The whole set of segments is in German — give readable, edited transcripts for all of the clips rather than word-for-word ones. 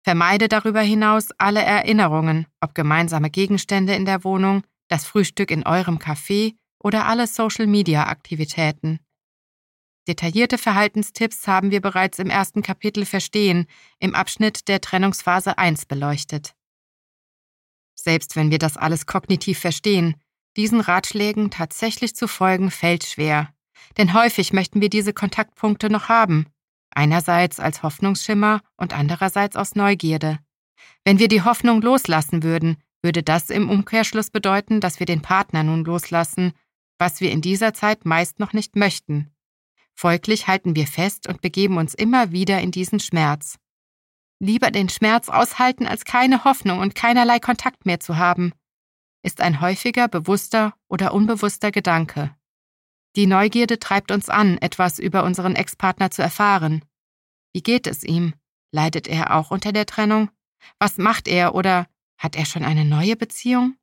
Vermeide darüber hinaus alle Erinnerungen, ob gemeinsame Gegenstände in der Wohnung, das Frühstück in eurem Café oder alle Social-Media-Aktivitäten. Detaillierte Verhaltenstipps haben wir bereits im ersten Kapitel Verstehen im Abschnitt der Trennungsphase 1 beleuchtet. Selbst wenn wir das alles kognitiv verstehen, diesen Ratschlägen tatsächlich zu folgen, fällt schwer. Denn häufig möchten wir diese Kontaktpunkte noch haben. Einerseits als Hoffnungsschimmer und andererseits aus Neugierde. Wenn wir die Hoffnung loslassen würden, würde das im Umkehrschluss bedeuten, dass wir den Partner nun loslassen, was wir in dieser Zeit meist noch nicht möchten. Folglich halten wir fest und begeben uns immer wieder in diesen Schmerz. Lieber den Schmerz aushalten, als keine Hoffnung und keinerlei Kontakt mehr zu haben, ist ein häufiger, bewusster oder unbewusster Gedanke. Die Neugierde treibt uns an, etwas über unseren Ex-Partner zu erfahren. Wie geht es ihm? Leidet er auch unter der Trennung? Was macht er oder hat er schon eine neue Beziehung?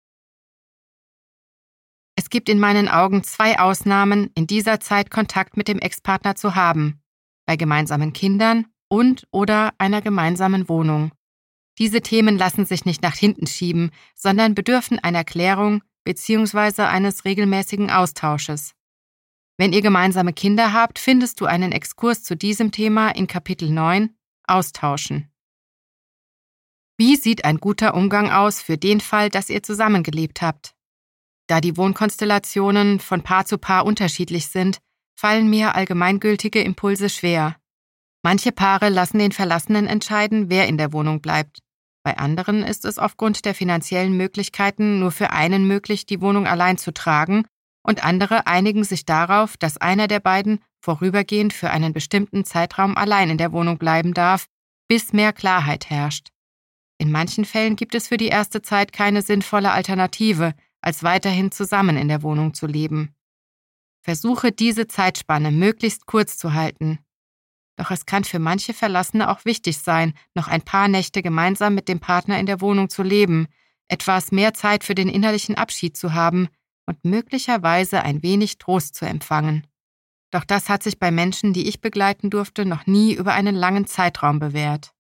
Es gibt in meinen Augen 2 Ausnahmen, in dieser Zeit Kontakt mit dem Ex-Partner zu haben: bei gemeinsamen Kindern und/oder einer gemeinsamen Wohnung. Diese Themen lassen sich nicht nach hinten schieben, sondern bedürfen einer Klärung bzw. eines regelmäßigen Austausches. Wenn ihr gemeinsame Kinder habt, findest du einen Exkurs zu diesem Thema in Kapitel 9 Austauschen. Wie sieht ein guter Umgang aus für den Fall, dass ihr zusammengelebt habt? Da die Wohnkonstellationen von Paar zu Paar unterschiedlich sind, fallen mir allgemeingültige Impulse schwer. Manche Paare lassen den Verlassenen entscheiden, wer in der Wohnung bleibt. Bei anderen ist es aufgrund der finanziellen Möglichkeiten nur für einen möglich, die Wohnung allein zu tragen, und andere einigen sich darauf, dass einer der beiden vorübergehend für einen bestimmten Zeitraum allein in der Wohnung bleiben darf, bis mehr Klarheit herrscht. In manchen Fällen gibt es für die erste Zeit keine sinnvolle Alternative, als weiterhin zusammen in der Wohnung zu leben. Versuche diese Zeitspanne möglichst kurz zu halten. Doch es kann für manche Verlassene auch wichtig sein, noch ein paar Nächte gemeinsam mit dem Partner in der Wohnung zu leben, etwas mehr Zeit für den innerlichen Abschied zu haben und möglicherweise ein wenig Trost zu empfangen. Doch das hat sich bei Menschen, die ich begleiten durfte, noch nie über einen langen Zeitraum bewährt.